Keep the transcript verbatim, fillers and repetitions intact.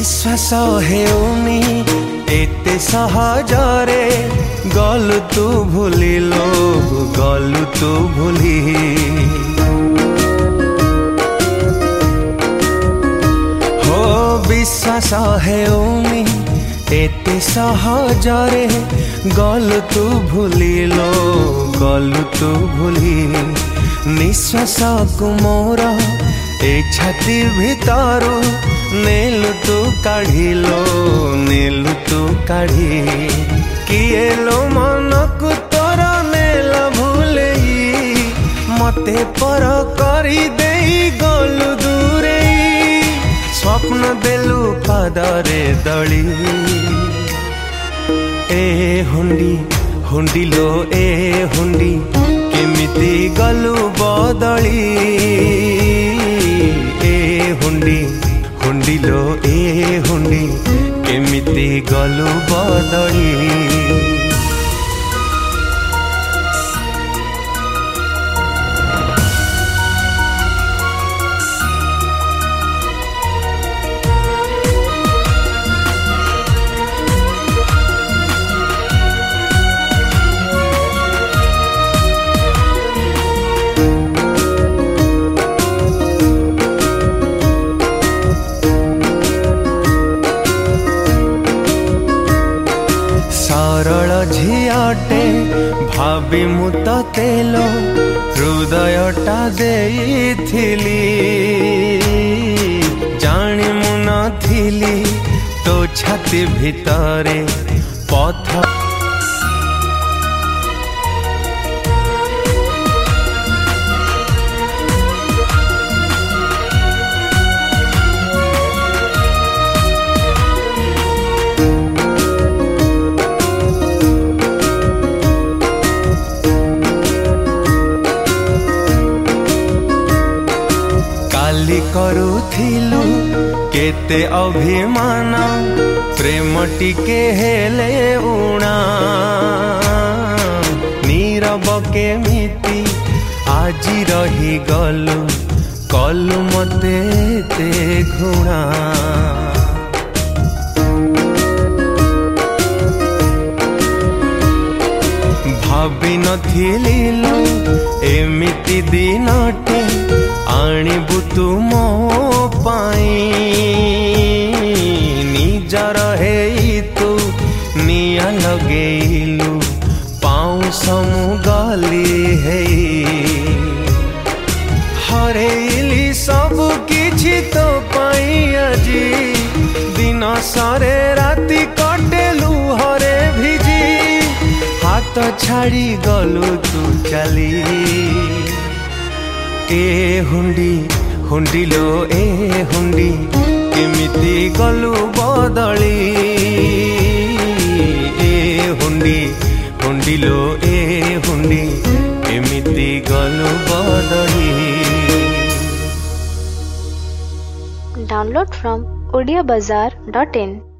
विश्वास हेउनी एते सहजरे गलु तू भूलिलो गलु तू भूली हो विश्वास हेउनी एते सहजरे गलु तू भूलिलो गलु तू भूली निश्वास को मोर ए छाती भितरु नेलु तू काढ़िलो नेलु तू काढ़ी किए लो मन को तोर नेल भूले मते पर करी देई गलु दूरे स्वप्न देलु पादरे दली ए हुंडी हुंडी लो ए हुंडी केमिति गलु बदली ए हुंडी हुंडी लो ए हुंडी केमिति गलु बदली सरल झियाटे भाभी मु तेलो हृदयटा देइथिली जानी मु नथिली तो छाती भितरे पथ करुथिलु केते अभिमान प्रेम टिके हेले उणा नीरव केमिति आजी रही गलु कलु मते ते घुणा भाभी नथिली लो एमिति दिनटे आणिबु तू मो पाई निजर हेई तू निया लगेलु पाउस मु गली हेई हरेली सब किछि तो पाई अजी दिन सारे राति कटेलु हरे भिजी हाथ छाड़ी गलु तू चली ए हुंडी हुंडी लो ए हुंडी केमिति गलु बदली ए हुंडी हुंडी लो ए हुंडी केमिति गलु बदली। Download from audio bazaar dot in